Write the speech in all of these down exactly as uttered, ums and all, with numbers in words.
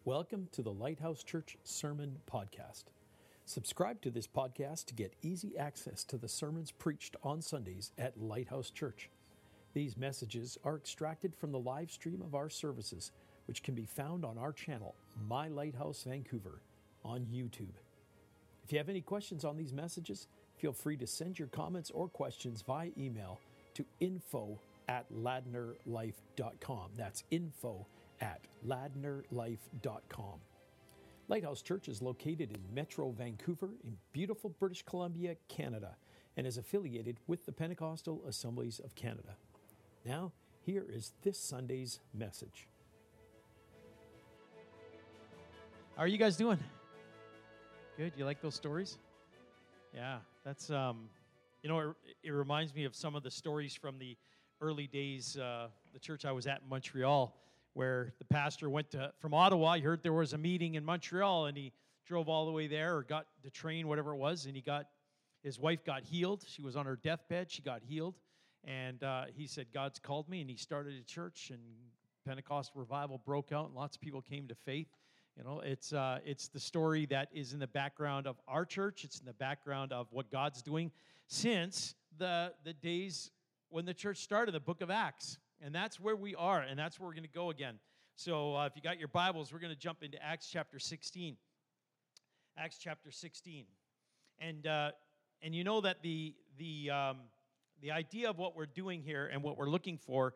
Welcome to the Lighthouse Church Sermon Podcast. Subscribe to this podcast to get easy access to the sermons preached on Sundays at Lighthouse Church. These messages are extracted from the live stream of our services, which can be found on our channel, My Lighthouse Vancouver, on YouTube. If you have any questions on these messages, feel free to send your comments or questions via email to info at ladnerlife dot com. That's info at ladnerlife dot com. Lighthouse Church is located in Metro Vancouver in beautiful British Columbia, Canada, and is affiliated with the Pentecostal Assemblies of Canada. Now, here is this Sunday's message. How are you guys doing? Good. You like those stories? Yeah, that's um, you know, it, it reminds me of some of the stories from the early days. Uh, the church I was at in Montreal, where the pastor went to, from Ottawa. He heard there was a meeting in Montreal, and he drove all the way there, or got the train, whatever it was, and he got, his wife got healed. She was on her deathbed. She got healed, and uh, he said, God's called me, and he started a church, and Pentecostal revival broke out, and lots of people came to faith. You know, it's uh, it's the story that is in the background of our church. It's in the background of what God's doing since the the days when the church started, the book of Acts. And that's where we are, and that's where we're going to go again. So uh, if you got your Bibles, we're going to jump into Acts chapter sixteen. Acts chapter sixteen. And uh, and you know that the the um, the idea of what we're doing here and what we're looking for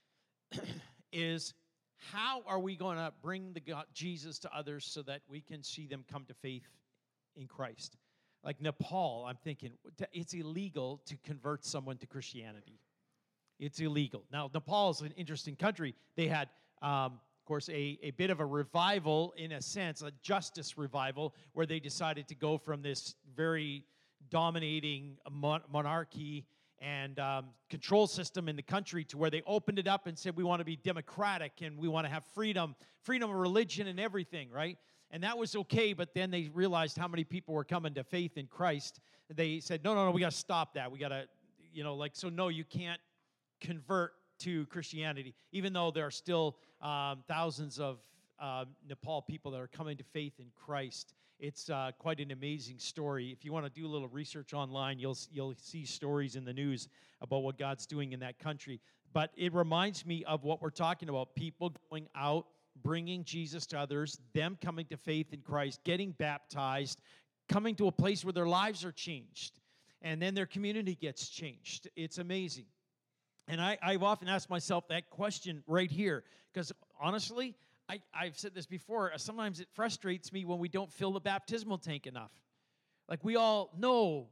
is, how are we going to bring the God, Jesus to others so that we can see them come to faith in Christ? Like Nepal, I'm thinking, it's illegal to convert someone to Christianity. It's illegal. Now, Nepal is an interesting country. They had, um, of course, a, a bit of a revival, in a sense, a justice revival, where they decided to go from this very dominating mon- monarchy and um, control system in the country to where they opened it up and said, we want to be democratic and we want to have freedom, freedom of religion and everything, right? And that was okay, but then they realized how many people were coming to faith in Christ. They said, no, no, no, we got to stop that. We got to, you know, like, so no, you can't convert to Christianity, even though there are still um, thousands of uh, Nepal people that are coming to faith in Christ. It's uh, quite an amazing story. If you want to do a little research online, you'll you'll see stories in the news about what God's doing in that country. But it reminds me of what we're talking about, people going out, bringing Jesus to others, them coming to faith in Christ, getting baptized, coming to a place where their lives are changed, and then their community gets changed. It's amazing. And I, I've often asked myself that question right here, because honestly, I, I've said this before, sometimes it frustrates me when we don't fill the baptismal tank enough. Like, we all know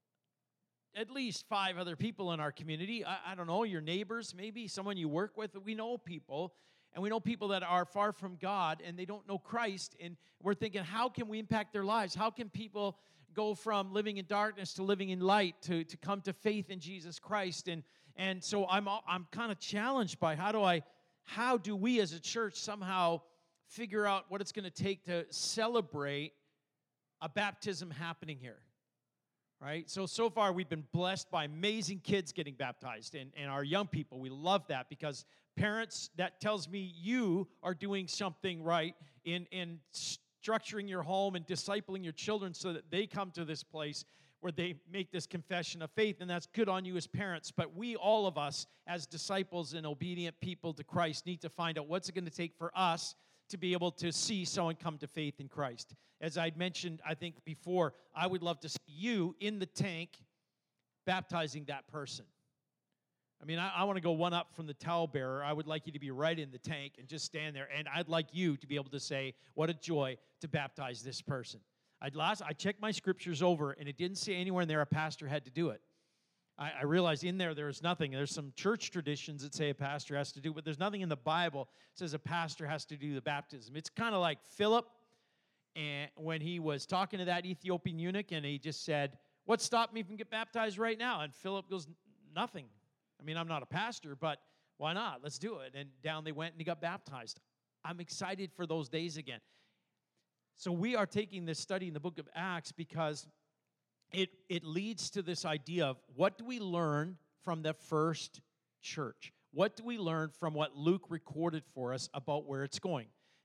at least five other people in our community. I, I don't know, your neighbors, maybe someone you work with. We know people, and we know people that are far from God, and they don't know Christ, and we're thinking, how can we impact their lives? How can people go from living in darkness to living in light, to, to come to faith in Jesus Christ? And and so I'm I'm kind of challenged by how do I how do we as a church somehow figure out what it's going to take to celebrate a baptism happening here, right? So, so far we've been blessed by amazing kids getting baptized, and, and our young people. We love that, because parents, that tells me you are doing something right in, in structuring your home and discipling your children so that they come to this place where they make this confession of faith, and that's good on you as parents. But we, all of us, as disciples and obedient people to Christ, need to find out what's it going to take for us to be able to see someone come to faith in Christ. As I'd mentioned, I think before, I would love to see you in the tank baptizing that person. I mean, I, I want to go one up from the towel bearer. I would like you to be right in the tank and just stand there, and I'd like you to be able to say, what a joy to baptize this person. I'd last, I checked my scriptures over, and it didn't say anywhere in there a pastor had to do it. I, I realized in there there's nothing. There's some church traditions that say a pastor has to do, but there's nothing in the Bible that says a pastor has to do the baptism. It's kind of like Philip, and when he was talking to that Ethiopian eunuch, and he just said, what stopped me from getting baptized right now? And Philip goes, nothing. I mean, I'm not a pastor, but why not? Let's do it. And down they went, and he got baptized. I'm excited for those days again. So we are taking this study in the book of Acts because it, it leads to this idea of, what do we learn from the first church? What do we learn from what Luke recorded for us about where it's going?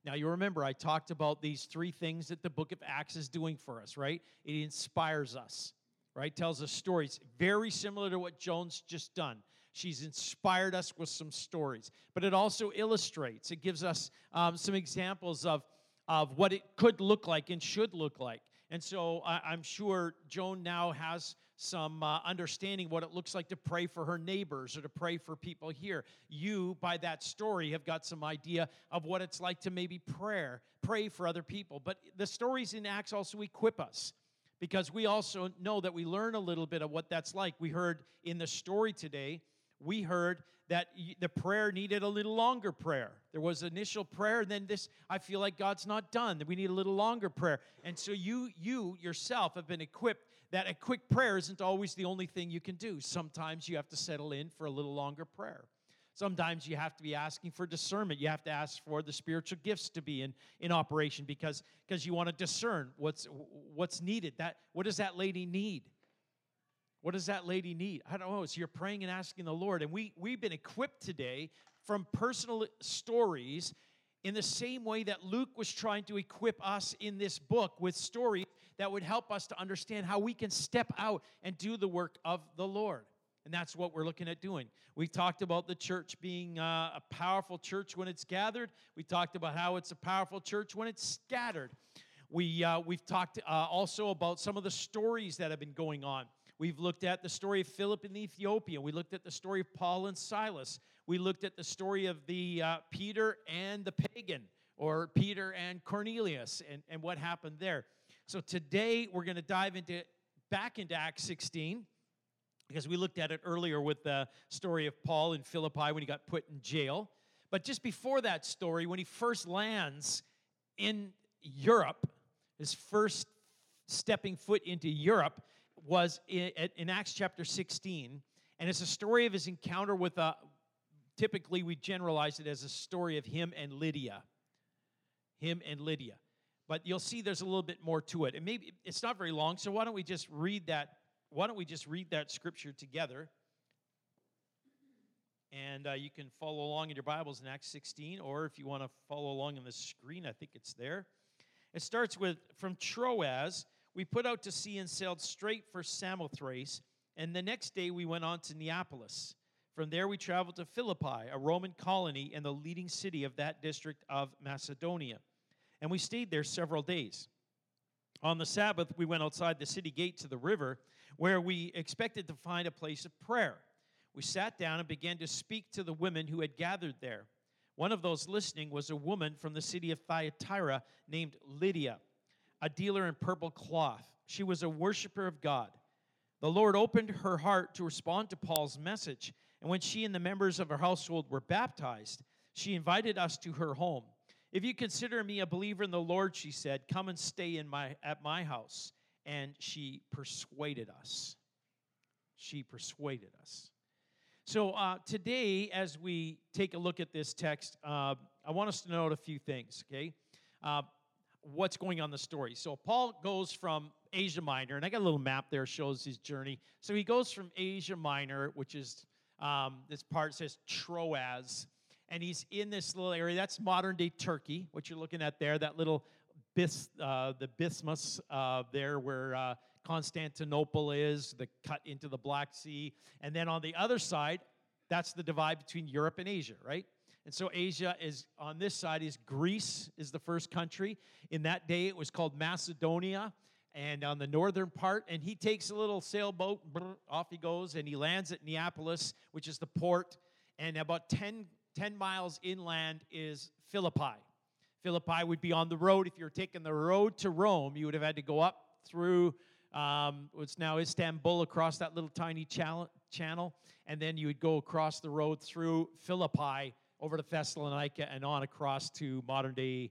Now, you remember I talked about these three things that the book of Acts is doing for us, right? It inspires us, right? Tells us stories very similar to what Joan's just done. She's inspired us with some stories. But it also illustrates. It gives us um, some examples of, of what it could look like and should look like. And so I, I'm sure Joan now has some uh, understanding what it looks like to pray for her neighbors or to pray for people here. You, by that story, have got some idea of what it's like to maybe prayer, pray for other people. But the stories in Acts also equip us, because we also know that we learn a little bit of what that's like. We heard in the story today, we heard that the prayer needed a little longer prayer. There was initial prayer, and then this, I feel like God's not done, that we need a little longer prayer. And so you, you yourself have been equipped that a quick prayer isn't always the only thing you can do. Sometimes you have to settle in for a little longer prayer. Sometimes you have to be asking for discernment. You have to ask for the spiritual gifts to be in, in operation because, because you want to discern what's, what's needed. That, what does that lady need? What does that lady need? I don't know. So you're praying and asking the Lord. And we, we've been equipped today from personal stories in the same way that Luke was trying to equip us in this book with stories that would help us to understand how we can step out and do the work of the Lord. And that's what we're looking at doing. We talked about the church being uh, a powerful church when it's gathered. We talked about how it's a powerful church when it's scattered. We, uh, we've talked uh, also about some of the stories that have been going on. We've looked at the story of Philip and Ethiopia. We looked at the story of Paul and Silas. We looked at the story of the uh, Peter and the pagan, or Peter and Cornelius, and, and what happened there. So today we're going to dive into back into Acts sixteen, because we looked at it earlier with the story of Paul in Philippi when he got put in jail. But just before that story, when he first lands in Europe, his first stepping foot into Europe, was in, in Acts chapter sixteen, and it's a story of his encounter with a, typically we generalize it as a story of him and Lydia. Him and Lydia. But you'll see there's a little bit more to it. And maybe it's not very long, so why don't we just read that, why don't we just read that scripture together? And uh, you can follow along in your Bibles in Acts sixteen, or if you want to follow along on the screen, I think it's there. It starts with, from Troas, we put out to sea and sailed straight for Samothrace, and the next day we went on to Neapolis. From there we traveled to Philippi, a Roman colony and the leading city of that district of Macedonia. And we stayed there several days. On the Sabbath, we went outside the city gate to the river, where we expected to find a place of prayer. We sat down and began to speak to the women who had gathered there. One of those listening was a woman from the city of Thyatira named Lydia, a dealer in purple cloth. She was a worshiper of God. The Lord opened her heart to respond to Paul's message, and when she and the members of her household were baptized, she invited us to her home. If you consider me a believer in the Lord, she said, come and stay in my at my house. And she persuaded us. She persuaded us. So uh, today, as we take a look at this text, uh, I want us to note a few things, okay? Uh, what's going on in the story. So Paul goes from Asia Minor, and I got a little map there that shows his journey. So he goes from Asia Minor, which is, um, this part says Troas, and he's in this little area. That's modern-day Turkey, what you're looking at there, that little bis, uh, the Bisthmus uh, there where uh, Constantinople is, the cut into the Black Sea. And then on the other side, that's the divide between Europe and Asia, right? And so Asia is, on this side is Greece is the first country. In that day, it was called Macedonia. And on the northern part, and he takes a little sailboat, brr, off he goes, and he lands at Neapolis, which is the port. And about ten, ten miles inland is Philippi. Philippi would be on the road. If you're taking the road to Rome, you would have had to go up through um, what's now Istanbul, across that little tiny channel, and then you would go across the road through Philippi, over to Thessalonica, and on across to modern-day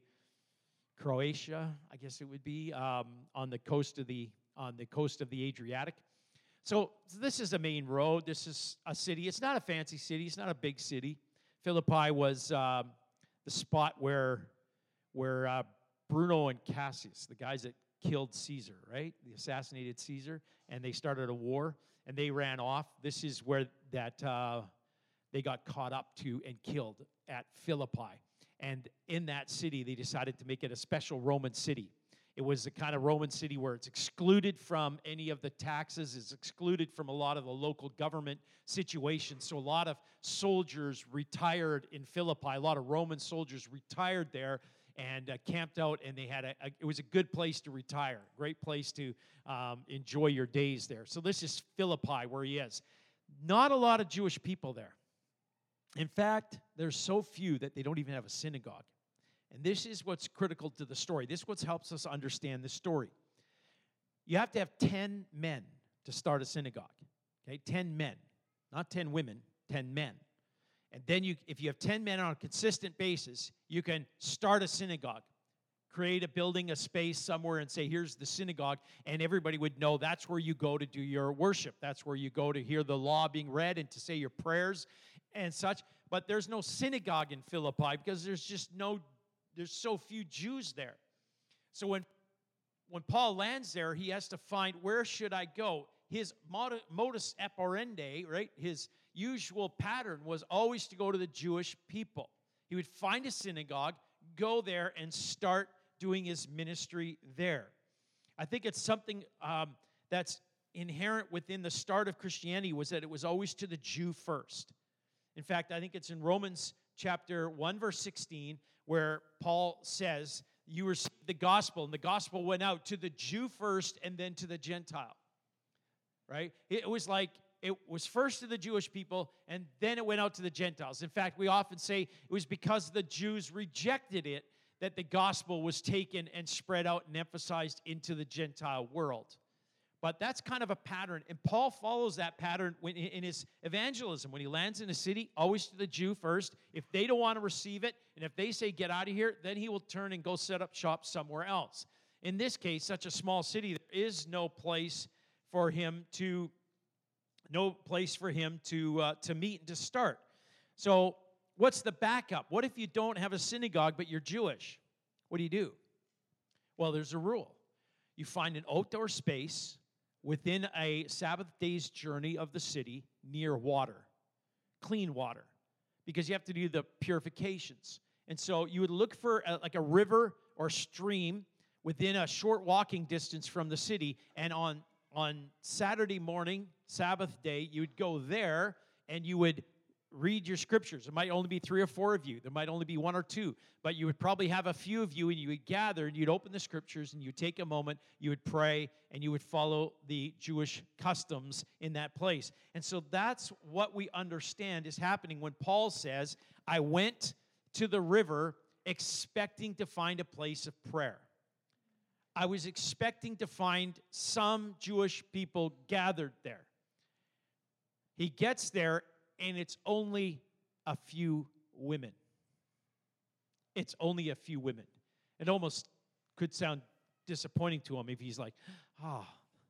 Croatia, I guess it would be, um, on the coast of the on the coast of the Adriatic. So, so this is a main road. This is a city. It's not a fancy city. It's not a big city. Philippi was um, the spot where where uh, Bruno and Cassius, the guys that killed Caesar, right? They assassinated Caesar, and they started a war, and they ran off. This is where that. Uh, They got caught up to and killed at Philippi. And in that city, they decided to make it a special Roman city. It was the kind of Roman city where it's excluded from any of the taxes, it's excluded from a lot of the local government situations. So a lot of soldiers retired in Philippi. A lot of Roman soldiers retired there and uh, camped out, and they had a, a, it was a good place to retire, great place to um, enjoy your days there. So this is Philippi, where he is. Not a lot of Jewish people there. In fact, there's so few that they don't even have a synagogue. And this is what's critical to the story. This is what helps us understand the story. You have to have ten men to start a synagogue. Okay, ten men. Not ten women, ten men. And then you, if you have ten men on a consistent basis, you can start a synagogue. Create a building, a space somewhere, and say, here's the synagogue, and everybody would know that's where you go to do your worship. That's where you go to hear the law being read and to say your prayers and such. But there's no synagogue in Philippi because there's just no, there's so few Jews there. So when, when Paul lands there, he has to find, where should I go? His modus operandi, right, his usual pattern was always to go to the Jewish people. He would find a synagogue, go there, and start doing his ministry there. I think it's something um, that's inherent within the start of Christianity was that it was always to the Jew first. In fact, I think it's in Romans chapter one, verse sixteen, where Paul says, you received the gospel, and the gospel went out to the Jew first and then to the Gentile. Right? It was like it was first to the Jewish people, and then it went out to the Gentiles. In fact, we often say it was because the Jews rejected it that the gospel was taken and spread out and emphasized into the Gentile world. But that's kind of a pattern, and Paul follows that pattern when, in his evangelism. When he lands in a city, always to the Jew first. If they don't want to receive it, and if they say, get out of here, then he will turn and go set up shop somewhere else. In this case, such a small city, there is no place for him to, no place for him to, uh, to meet and to start. So what's the backup? What if you don't have a synagogue, but you're Jewish? What do you do? Well, there's a rule. You find an outdoor space within a Sabbath day's journey of the city near water, clean water, because you have to do the purifications. And so you would look for a, like a river or stream within a short walking distance from the city, and on, on Saturday morning, Sabbath day, you would go there and you would read your scriptures. It might only be three or four of you. There might only be one or two. But you would probably have a few of you, and you would gather, and you'd open the scriptures, and you'd take a moment, you would pray, and you would follow the Jewish customs in that place. And so that's what we understand is happening when Paul says, I went to the river expecting to find a place of prayer. I was expecting to find some Jewish people gathered there. He gets there, and it's only a few women. It's only a few women. It almost could sound disappointing to him if he's like, oh,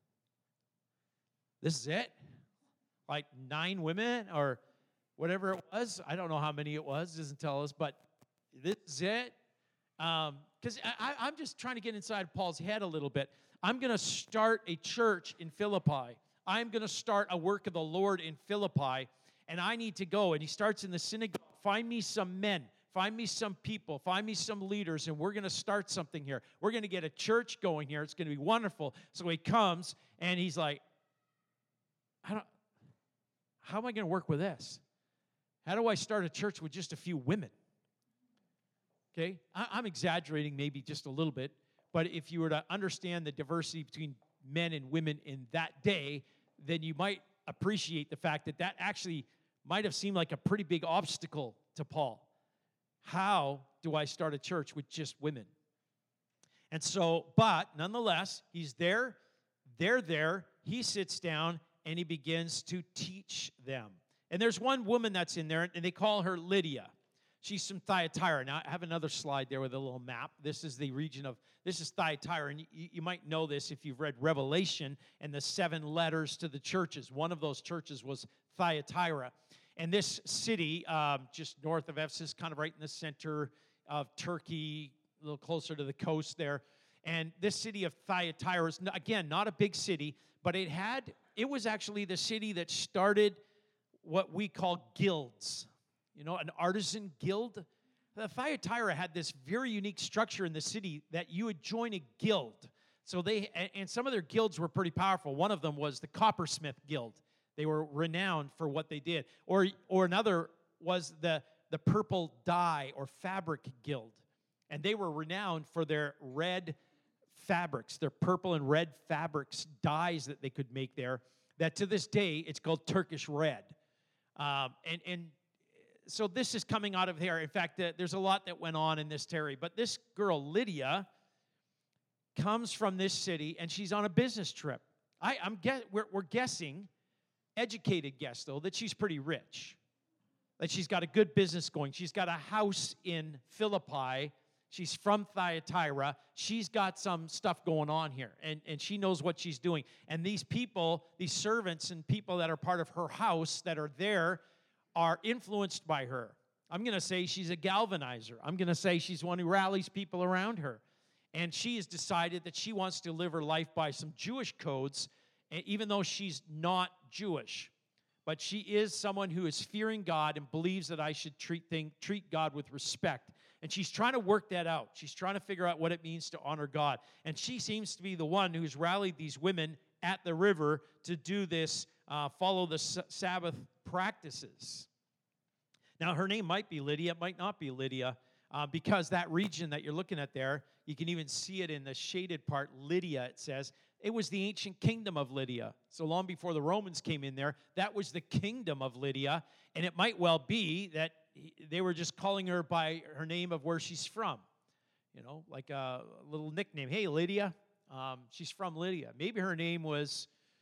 this is it? Like nine women or whatever it was. I don't know how many it was. It doesn't tell us, but this is it. Because um, I'm just trying to get inside Paul's head a little bit. I'm going to start a church in Philippi. I'm going to start a work of the Lord in Philippi. And I need to go. And he starts in the synagogue. Find me some men. Find me some people. Find me some leaders. And we're going to start something here. We're going to get a church going here. It's going to be wonderful. So he comes, and he's like, I don't, how am I going to work with this? How do I start a church with just a few women? Okay? I, I'm exaggerating maybe just a little bit. But if you were to understand the diversity between men and women in that day, then you might appreciate the fact that that actually might have seemed like a pretty big obstacle to Paul. How do I start a church with just women? And so, but nonetheless, he's there, they're there, he sits down, and he begins to teach them. And there's one woman that's in there, and they call her Lydia. She's from Thyatira. Now, I have another slide there with a little map. This is the region of, this is Thyatira, and you, you might know this if you've read Revelation and the seven letters to the churches. One of those churches was Thyatira. And this city, um, just north of Ephesus, kind of right in the center of Turkey, a little closer to the coast there. And this city of Thyatira is, again, not a big city, but it had, it was actually the city that started what we call guilds. You know, an artisan guild. Thyatira had this very unique structure in the city that you would join a guild. So they, and some of their guilds were pretty powerful. One of them was the Coppersmith Guild. They were renowned for what they did. Or, or another was the, the Purple Dye or Fabric Guild. And they were renowned for their red fabrics, their purple and red fabrics, dyes that they could make there, that to this day, it's called Turkish red. Um, and, and so this is coming out of there. In fact, uh, there's a lot that went on in this Terry. But this girl, Lydia, comes from this city, and she's on a business trip. I, I'm guess, we're, we're guessing, educated guess, though, that she's pretty rich, that she's got a good business going. She's got a house in Philippi. She's from Thyatira. She's got some stuff going on here, and, and she knows what she's doing. And these people, these servants and people that are part of her house that are there are influenced by her. I'm going to say she's a galvanizer. I'm going to say she's one who rallies people around her. And she has decided that she wants to live her life by some Jewish codes, even though she's not Jewish. But she is someone who is fearing God and believes that I should treat thing, treat God with respect. And she's trying to work that out. She's trying to figure out what it means to honor God. And she seems to be the one who's rallied these women at the river to do this, uh, follow the S- Sabbath practices. Now, her name might be Lydia. It might not be Lydia, uh, because that region that you're looking at there, you can even see it in the shaded part, Lydia, it says. It was the ancient kingdom of Lydia. So long before the Romans came in there, that was the kingdom of Lydia. And it might well be that they were just calling her by her name of where she's from. You know, like a little nickname. Hey, Lydia. Um, she's from Lydia. Maybe her name was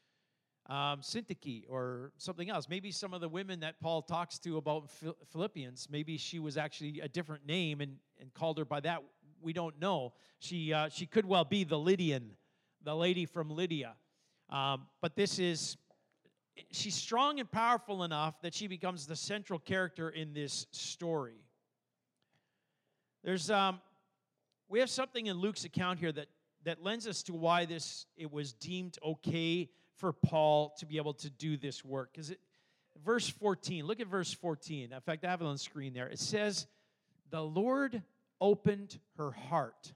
um, Syntyche or something else. Maybe some of the women that Paul talks to about Philippians, maybe she was actually a different name and, and called her by that. We don't know. She, uh, she could well be the Lydian, the lady from Lydia. Um, but this is... She's strong and powerful enough that she becomes the central character in this story. There's, um, we have something in Luke's account here that, that lends us to why this it was deemed okay for Paul to be able to do this work. Because verse fourteen, look at verse fourteen. In fact, I have it on the screen there. It says, "The Lord opened her heart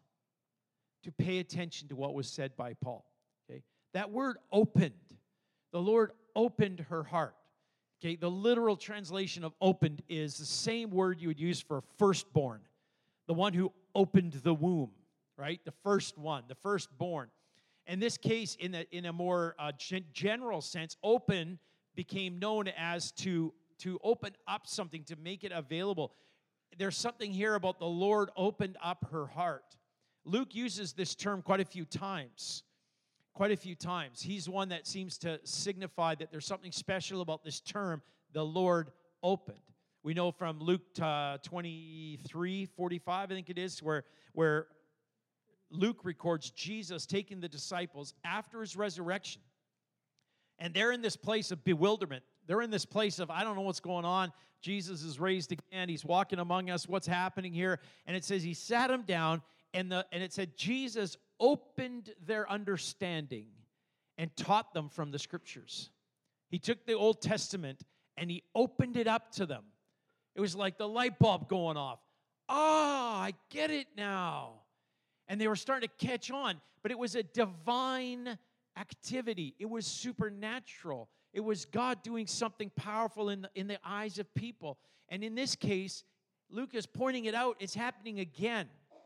to pay attention to what was said by Paul." Okay, that word "opened." The Lord opened her heart. Okay, the literal translation of opened is the same word you would use for firstborn, the one who opened the womb, right? The first one, the firstborn. In this case, in a, in a more uh, gen- general sense, open became known as to, to open up something, to make it available. There's something here about the Lord opened up her heart. Luke uses this term quite a few times. Quite a few times. He's one that seems to signify that there's something special about this term, the Lord opened. We know from Luke uh, twenty-three forty-five, I think it is, where, where Luke records Jesus taking the disciples after his resurrection. And they're in this place of bewilderment. They're in this place of, I don't know what's going on. Jesus is raised again. He's walking among us. What's happening here? And it says he sat them down, and, the, and it said Jesus opened their understanding and taught them from the Scriptures. He took the Old Testament and he opened it up to them. It was like the light bulb going off. Ah, I get it now. And they were starting to catch on. But it was a divine activity. It was supernatural. It was God doing something powerful in the, in the eyes of people. And in this case, Luke is pointing it out. It's happening again.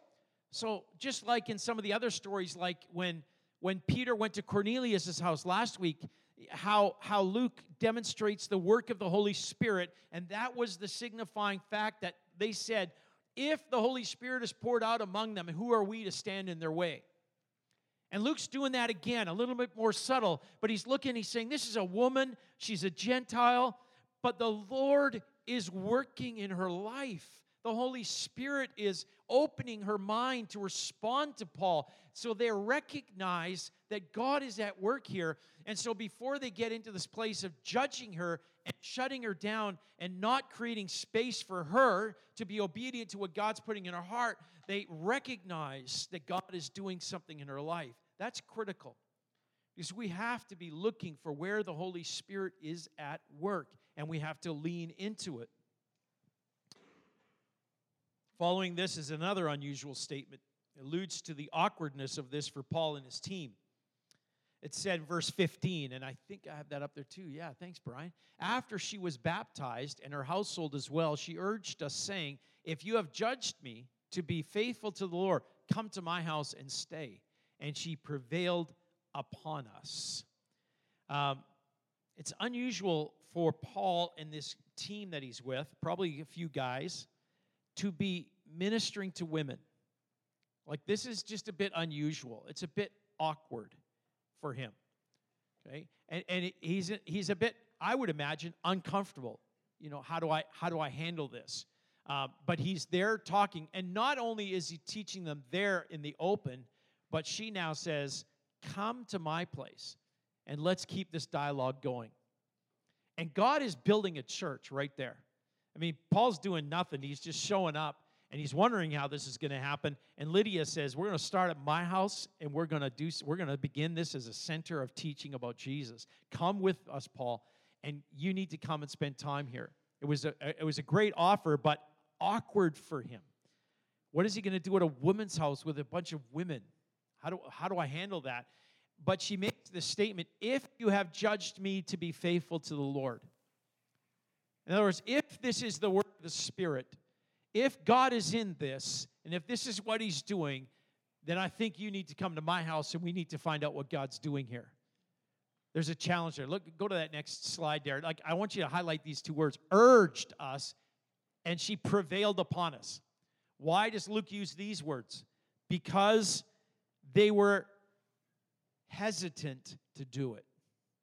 So just like in some of the other stories, like when, when Peter went to Cornelius' house last week, how, how Luke demonstrates the work of the Holy Spirit, and that was the signifying fact that they said, if the Holy Spirit is poured out among them, who are we to stand in their way? And Luke's doing that again, a little bit more subtle, but he's looking, he's saying, this is a woman, she's a Gentile, but the Lord is working in her life. The Holy Spirit is opening her mind to respond to Paul. So they recognize that God is at work here. And so before they get into this place of judging her and shutting her down and not creating space for her to be obedient to what God's putting in her heart, they recognize that God is doing something in her life. That's critical. Because we have to be looking for where the Holy Spirit is at work, and we have to lean into it. Following this is another unusual statement. It alludes to the awkwardness of this for Paul and his team. It said in verse fifteen, and I think I have that up there too. Yeah, thanks, Brian. After she was baptized, and her household as well, she urged us, saying, if you have judged me to be faithful to the Lord, come to my house and stay. And she prevailed upon us. Um, it's unusual for Paul and this team that he's with, probably a few guys, to be ministering to women. Like, this is just a bit unusual. It's a bit awkward for him, okay? And and it, he's a, he's a bit, I would imagine, uncomfortable. You know, how do I how do I handle this? Uh, but he's there talking, and not only is he teaching them there in the open, but she now says, "Come to my place, and let's keep this dialogue going." And God is building a church right there. I mean, Paul's doing nothing; he's just showing up. And he's wondering how this is going to happen. And Lydia says, we're going to start at my house, and we're going to do. We're going to begin this as a center of teaching about Jesus. Come with us, Paul, and you need to come and spend time here. It was a, it was a great offer, but awkward for him. What is he going to do at a woman's house with a bunch of women? How do, how do I handle that? But she makes the statement, if you have judged me to be faithful to the Lord. In other words, if this is the work of the Spirit, if God is in this, and if this is what he's doing, then I think you need to come to my house, and we need to find out what God's doing here. There's a challenge there. Look, go to that next slide there. Like, I want you to highlight these two words, urged us, and she prevailed upon us. Why does Luke use these words? Because they were hesitant to do it.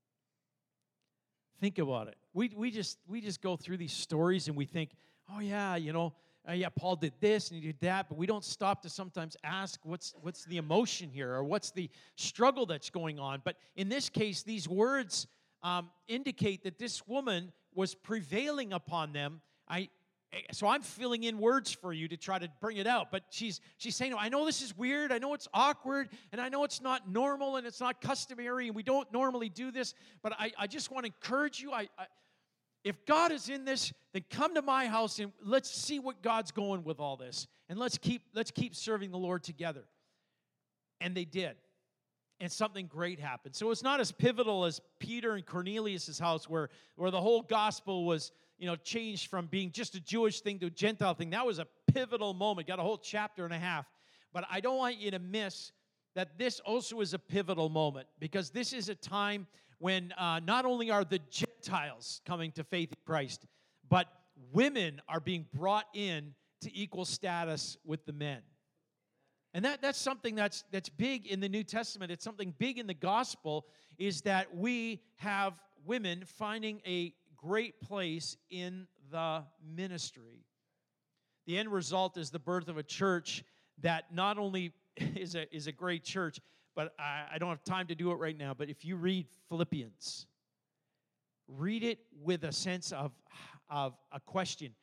Think about it. We we just we just go through these stories and we think, oh yeah, you know, uh, yeah, Paul did this and he did that, but we don't stop to sometimes ask what's what's the emotion here or what's the struggle that's going on. But in this case, these words um, indicate that this woman was prevailing upon them. I so I'm filling in words for you to try to bring it out. But she's she's saying, I know this is weird, I know it's awkward, and I know it's not normal and it's not customary, and we don't normally do this, but I, I just want to encourage you. I, I If God is in this, then come to my house and let's see what God's going with all this. And let's keep let's keep serving the Lord together. And they did. And something great happened. So it's not as pivotal as Peter and Cornelius' house where, where the whole gospel was, you know, changed from being just a Jewish thing to a Gentile thing. That was a pivotal moment. Got a whole chapter and a half. But I don't want you to miss that this also is a pivotal moment, because this is a time when uh, not only are the Gentiles coming to faith in Christ, but women are being brought in to equal status with the men. And that, that's something that's, that's big in the New Testament. It's something big in the gospel, is that we have women finding a great place in the ministry. The end result is the birth of a church that not only is a, is a great church, but I, I don't have time to do it right now, but if you read Philippians, read it with a sense of, of a question.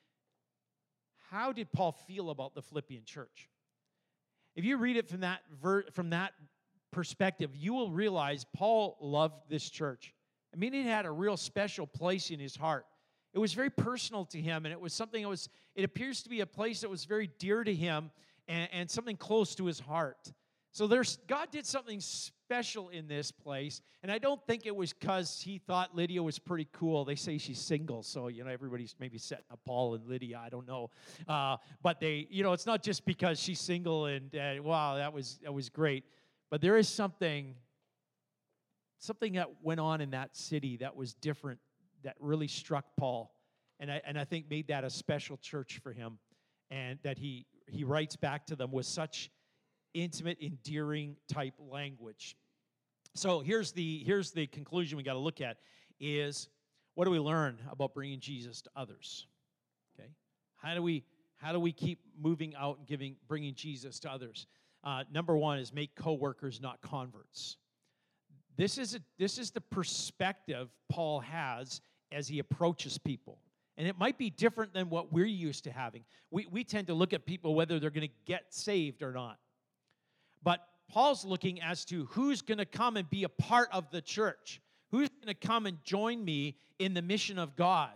How did Paul feel about the Philippian church? If you read it from that ver- from that perspective, you will realize Paul loved this church. I mean, it had a real special place in his heart. It was very personal to him, and it was something that was, it appears to be a place that was very dear to him and, and something close to his heart. So there's God did something special in this place, and I don't think it was because he thought Lydia was pretty cool. They say she's single, so, you know, everybody's maybe setting up Paul and Lydia. I don't know. Uh, but they, you know, it's not just because she's single and, uh, wow, that was that was great. But there is something, something that went on in that city that was different, that really struck Paul, and I and I think made that a special church for him, and that he he writes back to them with such intimate, endearing type language. So here's the here's the conclusion we got to look at is, what do we learn about bringing Jesus to others? Okay, how do we how do we keep moving out and giving bringing Jesus to others? Uh, number one is make coworkers, not converts. This is a, this is the perspective Paul has as he approaches people. And it might be different than what we're used to having. We, we tend to look at people whether they're going to get saved or not. But Paul's looking as to who's going to come and be a part of the church. Who's going to come and join me in the mission of God?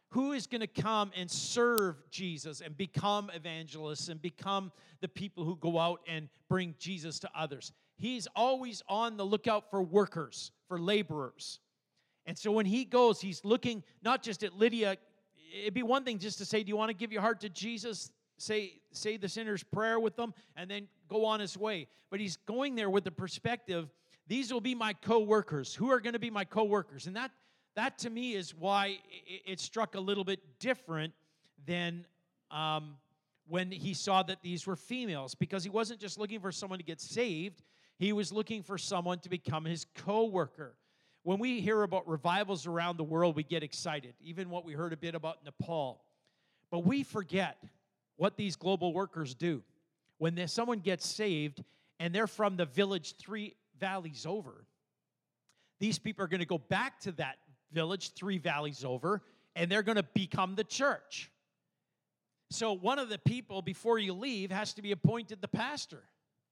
Who is going to come and serve Jesus and become evangelists and become the people who go out and bring Jesus to others? He's always on the lookout for workers, for laborers. And so when he goes, he's looking not just at Lydia. It'd be one thing just to say, do you want to give your heart to Jesus? Say, say the sinner's prayer with them and then go on his way. But he's going there with the perspective, these will be my co-workers. Who are going to be my co-workers? And that That, to me, is why it struck a little bit different than um, when he saw that these were females, because he wasn't just looking for someone to get saved. He was looking for someone to become his co-worker. When we hear about revivals around the world, we get excited, even what we heard a bit about Nepal. But we forget what these global workers do. When someone gets saved and they're from the village three valleys over, these people are going to go back to that village three valleys over, and they're going to become the church. So one of the people, before you leave, has to be appointed the pastor.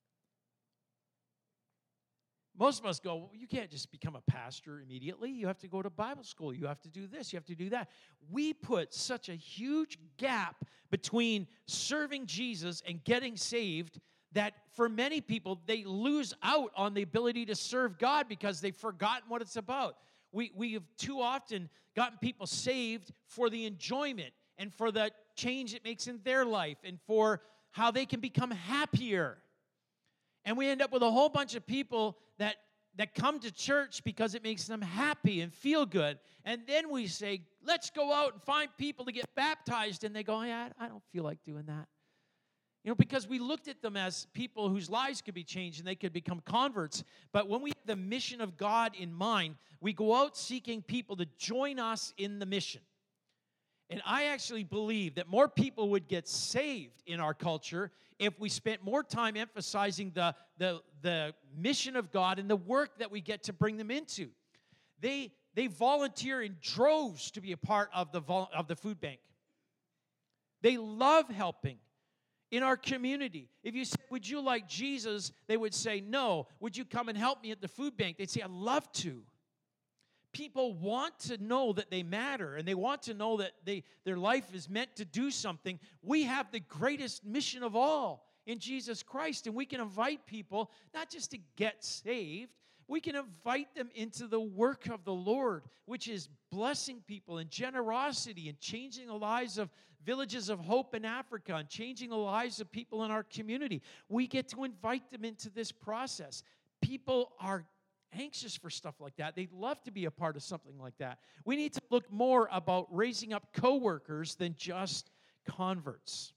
Most of us go, well, you can't just become a pastor immediately. You have to go to Bible school. You have to do this. You have to do that. We put such a huge gap between serving Jesus and getting saved that for many people, they lose out on the ability to serve God because they've forgotten what it's about. We, we have too often gotten people saved for the enjoyment and for the change it makes in their life and for how they can become happier. And we end up with a whole bunch of people that, that come to church because it makes them happy and feel good. And then we say, let's go out and find people to get baptized. And they go, yeah, I don't feel like doing that. You know, because we looked at them as people whose lives could be changed and they could become converts. But when we have the mission of God in mind, we go out seeking people to join us in the mission. And I actually believe that more people would get saved in our culture if we spent more time emphasizing the, the, the mission of God and the work that we get to bring them into. They, they volunteer in droves to be a part of the, vol- of the food bank. They love helping in our community. If you said, would you like Jesus? They would say, no. Would you come and help me at the food bank? They'd say, I'd love to. People want to know that they matter, and they want to know that they, their life is meant to do something. We have the greatest mission of all in Jesus Christ, and we can invite people not just to get saved, we can invite them into the work of the Lord, which is blessing people and generosity and changing the lives of villages of hope in Africa and changing the lives of people in our community. We get to invite them into this process. People are anxious for stuff like that. They'd love to be a part of something like that. We need to look more about raising up co-workers than just converts.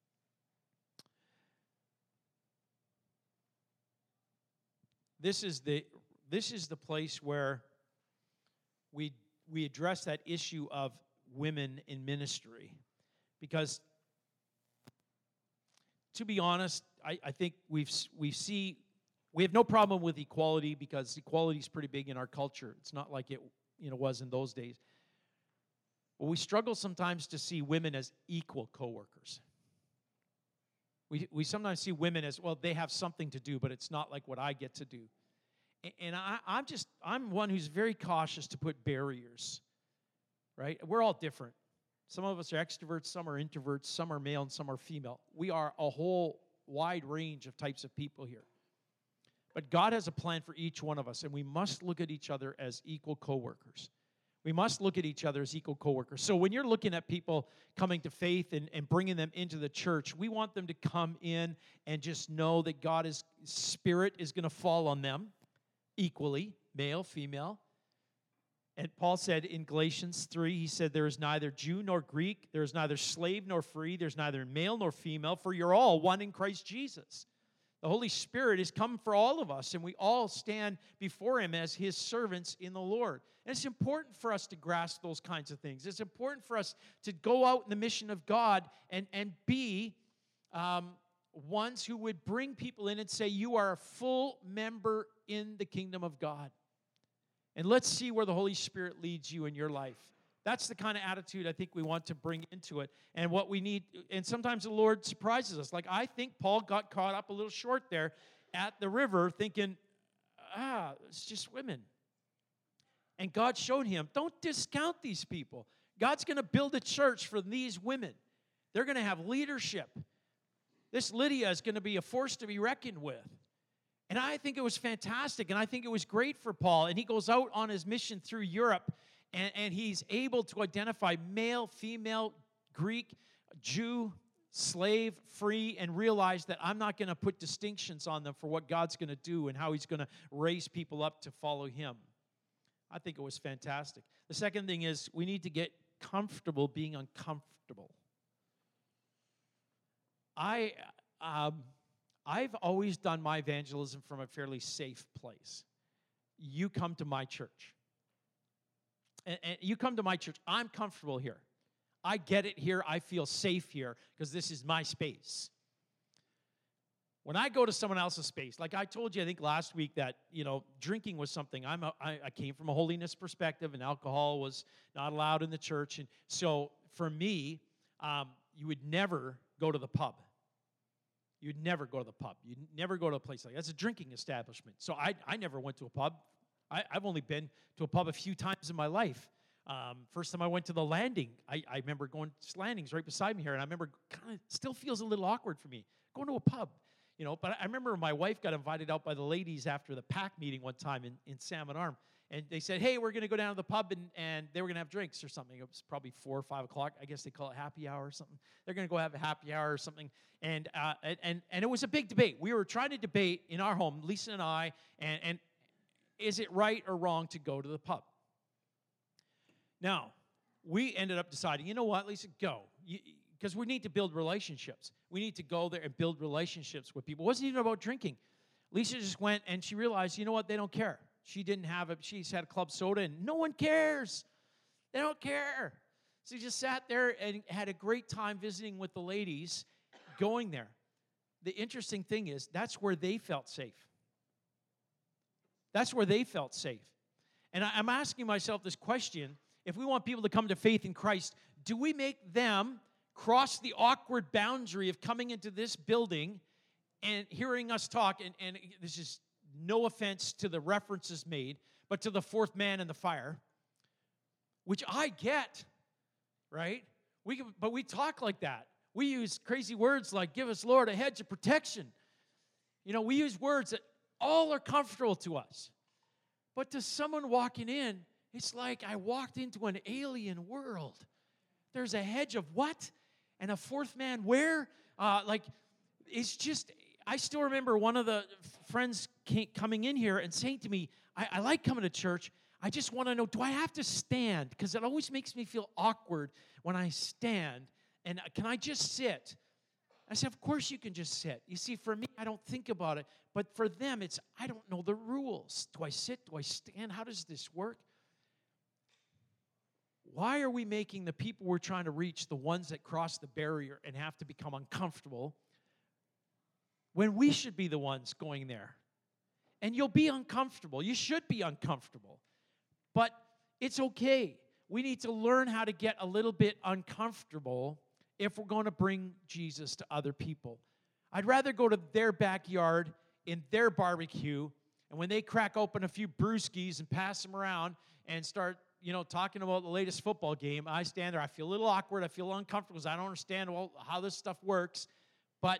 This is the this is the place where we we address that issue of women in ministry. Because to be honest, I, I think we've we see We have no problem with equality because equality is pretty big in our culture. It's not like it you know, was in those days. But we struggle sometimes to see women as equal co-workers. We, we sometimes see women as, well, they have something to do, but it's not like what I get to do. And, and I, I'm just, I'm one who's very cautious to put barriers, right? We're all different. Some of us are extroverts, some are introverts, some are male, and some are female. We are a whole wide range of types of people here. But God has a plan for each one of us, and we must look at each other as equal co-workers. We must look at each other as equal co-workers. So when you're looking at people coming to faith and, and bringing them into the church, we want them to come in and just know that God's Spirit is going to fall on them equally, male, female. And Paul said in Galatians three, he said, there is neither Jew nor Greek, there is neither slave nor free, there's neither male nor female, for you're all one in Christ Jesus. The Holy Spirit has come for all of us, and we all stand before Him as His servants in the Lord. And it's important for us to grasp those kinds of things. It's important for us to go out in the mission of God and, and be um, ones who would bring people in and say, you are a full member in the kingdom of God. And let's see where the Holy Spirit leads you in your life. That's the kind of attitude I think we want to bring into it. And what we need, and sometimes the Lord surprises us. Like I think Paul got caught up a little short there at the river thinking, ah, it's just women. And God showed him, don't discount these people. God's going to build a church for these women. They're going to have leadership. This Lydia is going to be a force to be reckoned with. And I think it was fantastic, and I think it was great for Paul. And he goes out on his mission through Europe, and, and he's able to identify male, female, Greek, Jew, slave, free, and realize that I'm not going to put distinctions on them for what God's going to do and how he's going to raise people up to follow him. I think it was fantastic. The second thing is we need to get comfortable being uncomfortable. I, um, I've always done my evangelism from a fairly safe place. You come to my church. And, and you come to my church. I'm comfortable here. I get it here. I feel safe here because this is my space. When I go to someone else's space, like I told you, I think last week that, you know, drinking was something. I'm a, I, I came from a holiness perspective, and alcohol was not allowed in the church. And so for me, um, you would never go to the pub. You'd never go to the pub. You'd never go to a place like that. That's a drinking establishment. So I, I never went to a pub. I, I've only been to a pub a few times in my life. Um, first time I went to the Landing, I, I remember going to Landing's right beside me here, and I remember kind of still feels a little awkward for me going to a pub, you know. But I remember my wife got invited out by the ladies after the PAC meeting one time in, in Salmon Arm, and they said, "Hey, we're going to go down to the pub," and, and they were going to have drinks or something. It was probably four or five o'clock. I guess they call it happy hour or something. They're going to go have a happy hour or something, and uh, and and it was a big debate. We were trying to debate in our home, Lisa and I, and and is it right or wrong to go to the pub? Now, we ended up deciding, you know what, Lisa, go. Because we need to build relationships. We need to go there and build relationships with people. It wasn't even about drinking. Lisa just went and she realized, you know what, they don't care. She didn't have it. She's had a club soda and no one cares. They don't care. So she just sat there and had a great time visiting with the ladies going there. The interesting thing is that's where they felt safe. That's where they felt safe. And I'm asking myself this question. If we want people to come to faith in Christ, do we make them cross the awkward boundary of coming into this building and hearing us talk? And, and this is no offense to the references made, but to the fourth man in the fire, which I get, right? We, but we talk like that. We use crazy words like, give us, Lord, a hedge of protection. You know, we use words that all are comfortable to us. But to someone walking in, it's like I walked into an alien world. There's a hedge of what? And a fourth man where? Uh, like, it's just, I still remember one of the friends came, coming in here and saying to me, I, I like coming to church. I just want to know, do I have to stand? Because it always makes me feel awkward when I stand. And can I just sit? I said, of course you can just sit. You see, for me, I don't think about it. But for them, it's, I don't know the rules. Do I sit? Do I stand? How does this work? Why are we making the people we're trying to reach the ones that cross the barrier and have to become uncomfortable when we should be the ones going there? And you'll be uncomfortable. You should be uncomfortable. But it's okay. We need to learn how to get a little bit uncomfortable if we're going to bring Jesus to other people. I'd rather go to their backyard in their barbecue, and when they crack open a few brewskis and pass them around and start, you know, talking about the latest football game, I stand there. I feel a little awkward. I feel uncomfortable because I don't understand well, how this stuff works. But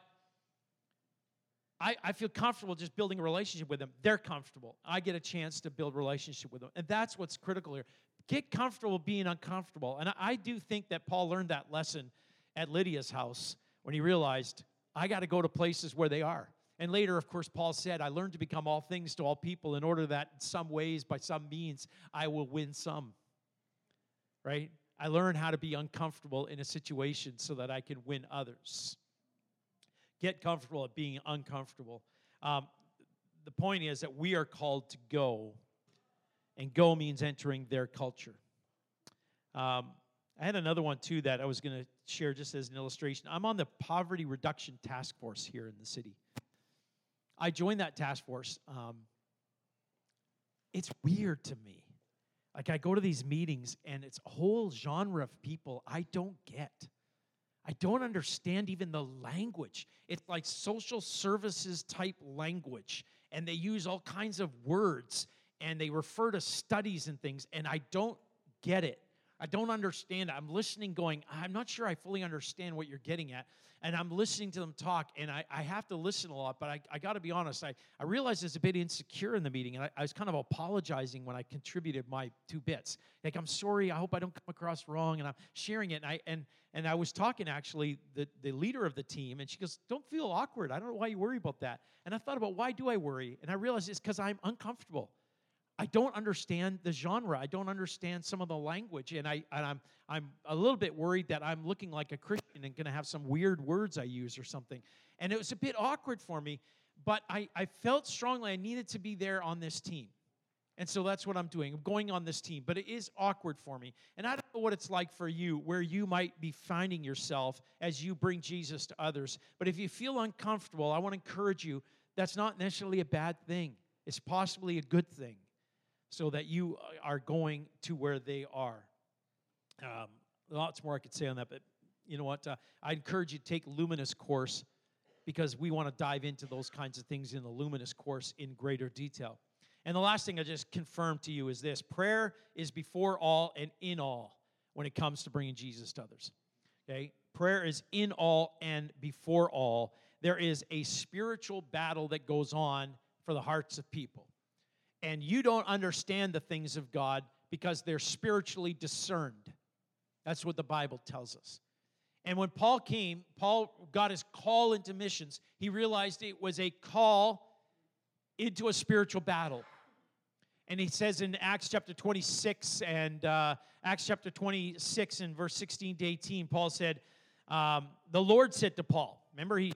I, I feel comfortable just building a relationship with them. They're comfortable. I get a chance to build a relationship with them. And that's what's critical here. Get comfortable being uncomfortable. And I, I do think that Paul learned that lesson at Lydia's house when he realized, I got to go to places where they are. And later, of course, Paul said, I learned to become all things to all people in order that in some ways, by some means, I will win some. Right? I learned how to be uncomfortable in a situation so that I can win others. Get comfortable at being uncomfortable. Um, the point is that we are called to go, and go means entering their culture. Um, I had another one, too, that I was going to share just as an illustration. I'm on the Poverty Reduction Task Force here in the city. I joined that task force. Um, it's weird to me. Like, I go to these meetings, and it's a whole genre of people I don't get. I don't understand even the language. It's like social services type language, and they use all kinds of words, and they refer to studies and things, and I don't get it. I don't understand it. I'm listening going, I'm not sure I fully understand what you're getting at. And I'm listening to them talk, and I, I have to listen a lot, but I, I got to be honest. I, I realized it's a bit insecure in the meeting, and I, I was kind of apologizing when I contributed my two bits. Like, I'm sorry, I hope I don't come across wrong, and I'm sharing it. And I, and, and I was talking, actually, the, the leader of the team, and she goes, don't feel awkward. I don't know why you worry about that. And I thought about, why do I worry? And I realized it's because I'm uncomfortable. I don't understand the genre. I don't understand some of the language, and, I, and I'm I'm a little bit worried that I'm looking like a Christian and going to have some weird words I use or something. And it was a bit awkward for me, but I, I felt strongly I needed to be there on this team. And so that's what I'm doing. I'm going on this team, but it is awkward for me. And I don't know what it's like for you, where you might be finding yourself as you bring Jesus to others. But if you feel uncomfortable, I want to encourage you, that's not necessarily a bad thing. It's possibly a good thing, so that you are going to where they are. Um, lots more I could say on that, but you know what? Uh, I encourage you to take Luminous course, because we want to dive into those kinds of things in the Luminous course in greater detail. And the last thing I just confirmed to you is this: prayer is before all and in all when it comes to bringing Jesus to others. Okay? Prayer is in all and before all. There is a spiritual battle that goes on for the hearts of people. And you don't understand the things of God because they're spiritually discerned. That's what the Bible tells us. And when Paul came, Paul got his call into missions. He realized it was a call into a spiritual battle. And he says in Acts chapter twenty-six and uh, Acts chapter twenty-six and verse sixteen to eighteen, Paul said, um, the Lord said to Paul, remember he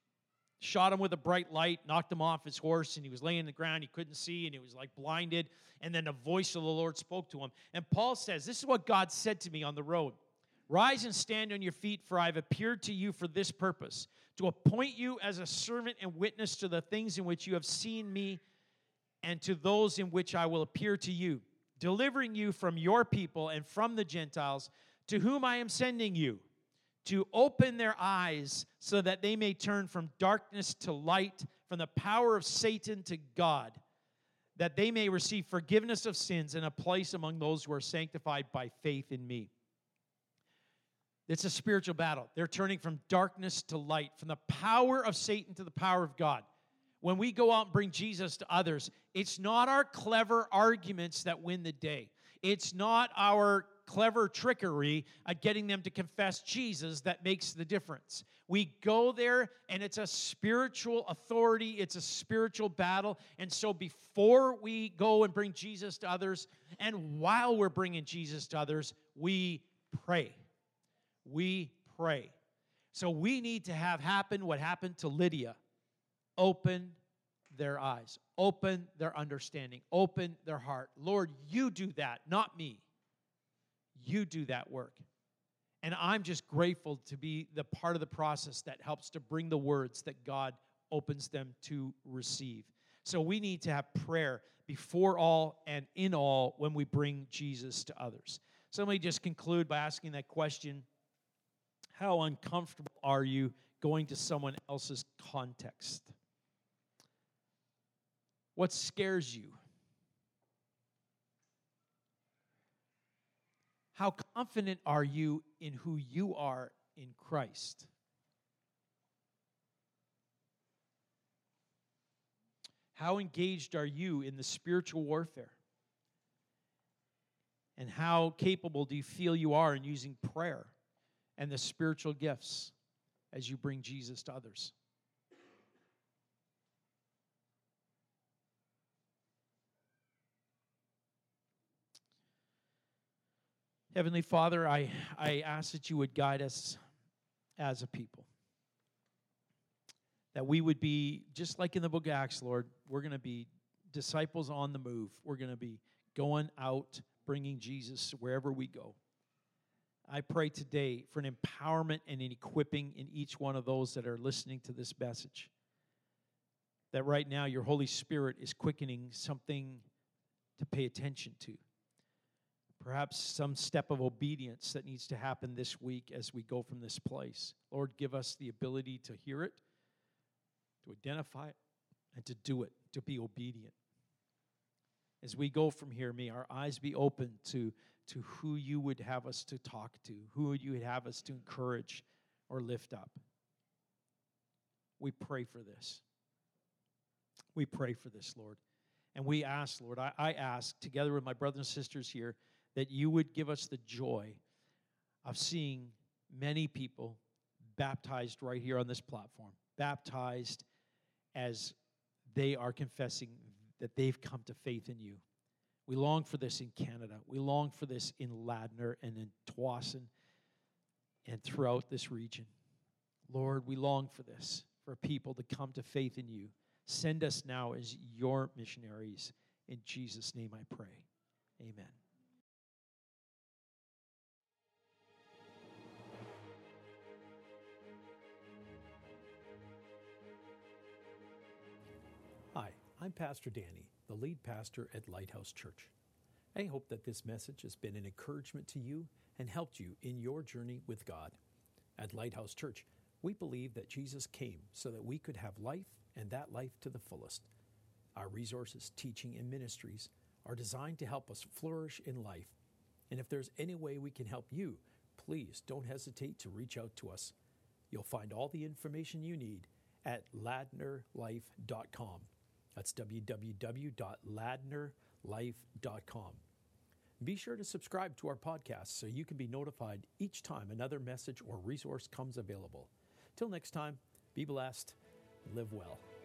shot him with a bright light, knocked him off his horse, and he was laying on the ground. He couldn't see, and he was like blinded. And then the voice of the Lord spoke to him. And Paul says, this is what God said to me on the road. Rise and stand on your feet, for I have appeared to you for this purpose, to appoint you as a servant and witness to the things in which you have seen me, and to those in which I will appear to you, delivering you from your people and from the Gentiles, to whom I am sending you, to open their eyes so that they may turn from darkness to light, from the power of Satan to God, that they may receive forgiveness of sins and a place among those who are sanctified by faith in me. It's a spiritual battle. They're turning from darkness to light, from the power of Satan to the power of God. When we go out and bring Jesus to others, it's not our clever arguments that win the day. It's not our clever trickery at getting them to confess Jesus that makes the difference. We go there, and it's a spiritual authority. It's a spiritual battle. And so before we go and bring Jesus to others, and while we're bringing Jesus to others, we pray. We pray. So we need to have happen what happened to Lydia. Open their eyes. Open their understanding. Open their heart. Lord, you do that, not me. You do that work. And I'm just grateful to be the part of the process that helps to bring the words that God opens them to receive. So we need to have prayer before all and in all when we bring Jesus to others. So let me just conclude by asking that question: how uncomfortable are you going to someone else's context? What scares you? How confident are you in who you are in Christ? How engaged are you in the spiritual warfare? And how capable do you feel you are in using prayer and the spiritual gifts as you bring Jesus to others? Heavenly Father, I, I ask that you would guide us as a people. That we would be, just like in the book of Acts, Lord, we're going to be disciples on the move. We're going to be going out, bringing Jesus wherever we go. I pray today for an empowerment and an equipping in each one of those that are listening to this message. That right now your Holy Spirit is quickening something to pay attention to. Perhaps some step of obedience that needs to happen this week as we go from this place. Lord, give us the ability to hear it, to identify it, and to do it, to be obedient. As we go from here, may our eyes be open to, to who you would have us to talk to, who you would have us to encourage or lift up. We pray for this. We pray for this, Lord. And we ask, Lord, I, I ask, together with my brothers and sisters here, that you would give us the joy of seeing many people baptized right here on this platform, baptized as they are confessing that they've come to faith in you. We long for this in Canada. We long for this in Ladner and in Tsawwassen and throughout this region. Lord, we long for this, for people to come to faith in you. Send us now as your missionaries. In Jesus' name I pray. Amen. Hi, I'm Pastor Danny, the lead pastor at Lighthouse Church. I hope that this message has been an encouragement to you and helped you in your journey with God. At Lighthouse Church, we believe that Jesus came so that we could have life and that life to the fullest. Our resources, teaching, and ministries are designed to help us flourish in life. And if there's any way we can help you, please don't hesitate to reach out to us. You'll find all the information you need at ladner life dot com. That's w w w dot ladner life dot com. Be sure to subscribe to our podcast so you can be notified each time another message or resource comes available. Till next time, be blessed, live well.